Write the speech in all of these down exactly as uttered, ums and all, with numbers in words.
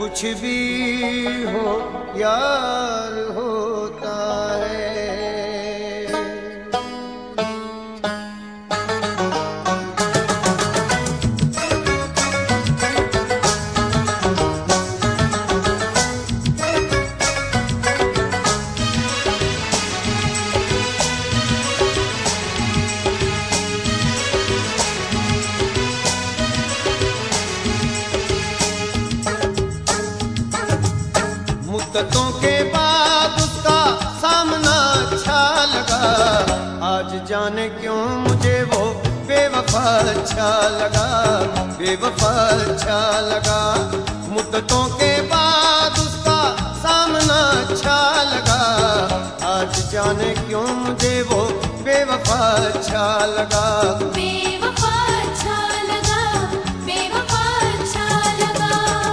कुछ भी हो यार होता है। मुद्दतों के बाद उसका सामना अच्छा लगा, आज जाने क्यों मुझे वो बेवफा अच्छा लगा, बेवफा अच्छा लगा। मुद्दतों के बाद उसका सामना अच्छा लगा, आज जाने क्यों मुझे वो बेवफा अच्छा लगा। बेवफा अच्छा लगा, बेवफा अच्छा लगा।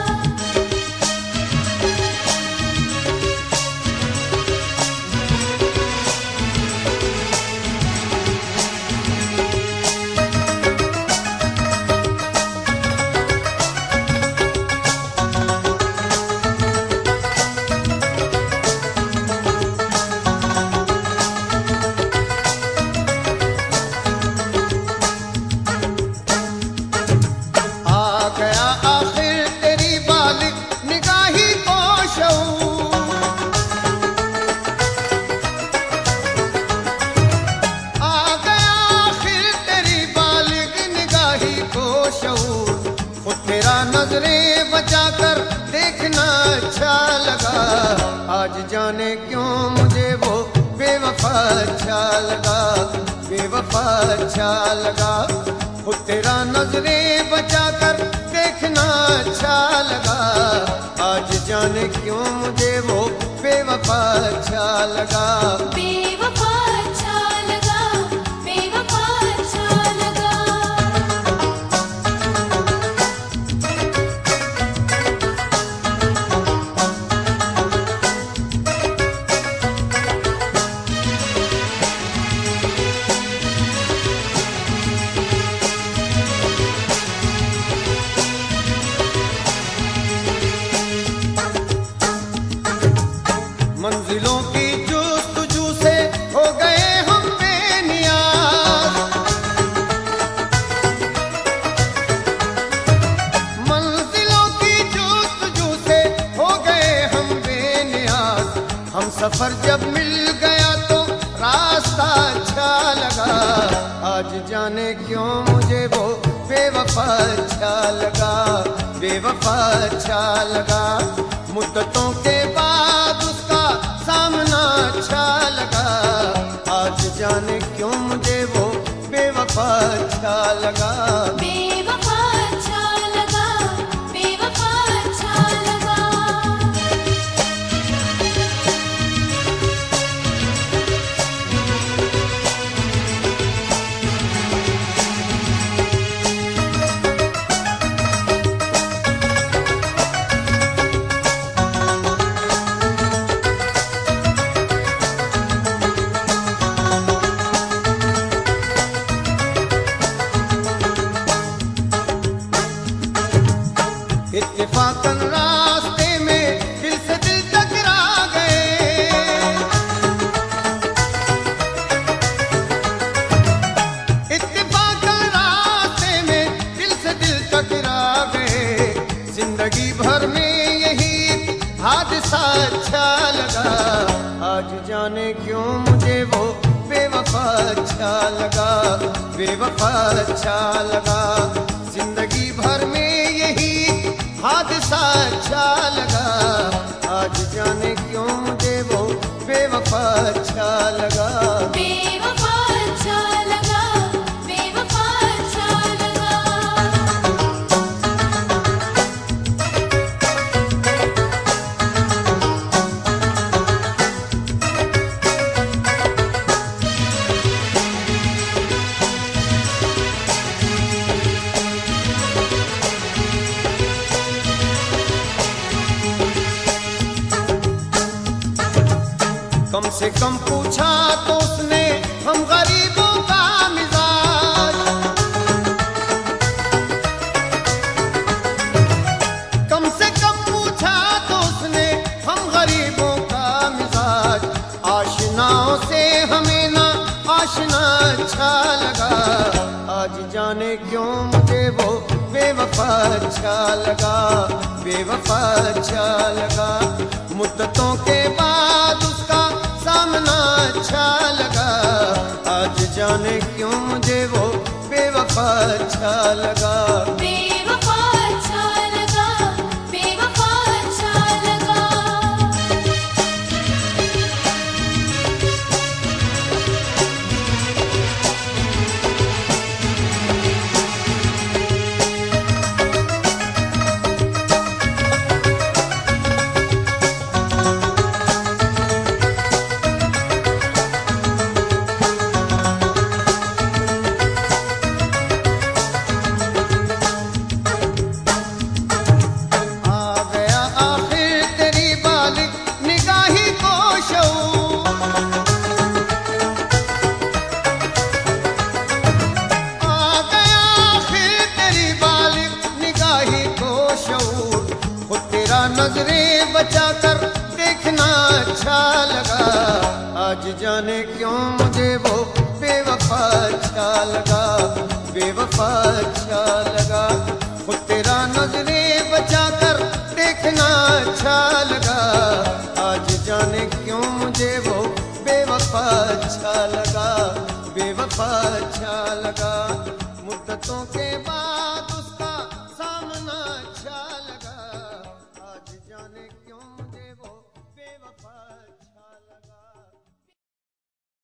नजरें बचाकर देखना अच्छा लगा, आज जाने क्यों मुझे वो बेवफा अच्छा लगा, बेवफा अच्छा लगा। वो तेरा नजरें बचाकर देखना अच्छा लगा, आज जाने क्यों मुझे वो बेवफा अच्छा लगा। बेवफा अच्छा लगा, बेवफा अच्छा लगा। मंजिलों की जुस्तजू से हो गए हम बेनियाज, मंजिलों की जुस्तजू से हो गए हम बेनियाज। हम सफर जब मिल गया तो रास्ता अच्छा लगा, आज जाने क्यों मुझे वो बेवफा अच्छा लगा, बेवफा अच्छा लगा। मुद्दतों के बाद उसका सामना अच्छा लगा, आज जाने क्यों मुझे वो बेवफा अच्छा लगा। बेवफा अच्छा लगा, बेवफा अच्छा लगा। इत्तेफाकन रास्ते में दिल से दिल टकरा गए, इत्तेफाकन रास्ते में दिल से दिल टकरा गए। जिंदगी भर में यही हादसा अच्छा लगा, आज जाने क्यों मुझे वो बेवफा अच्छा लगा, बेवफा अच्छा लगा। जिंदगी भर में यही हादसा अच्छा लगा, आज जाने क्यों मुझे वो बेवफा अच्छा लगा। बेवफा अच्छा लगा, बेवफा अच्छा लगा। कम से कम पूछा तो उसने हम गरीबों का मिजाज, कम से कम पूछा जाने क्यों मुझे वो बेवफा अच्छा लगा, बेवफा अच्छा लगा। मुद्दतों के बाद उसका सामना अच्छा लगा, आज जाने क्यों मुझे वो बेवफा अच्छा लगा। बेवफा अच्छा लगा, बेवफा अच्छा लगा। नजरें बचा कर देखना अच्छा लगा, आज जाने क्यों मुझे वो बेवफा अच्छा लगा, बेवफा अच्छा लगा। वो तेरा नजरें बचा कर देखना अच्छा लगा, आज जाने क्यों मुझे वो बेवफा अच्छा लगा, बेवफा अच्छा लगा। मुद्दतों के बाद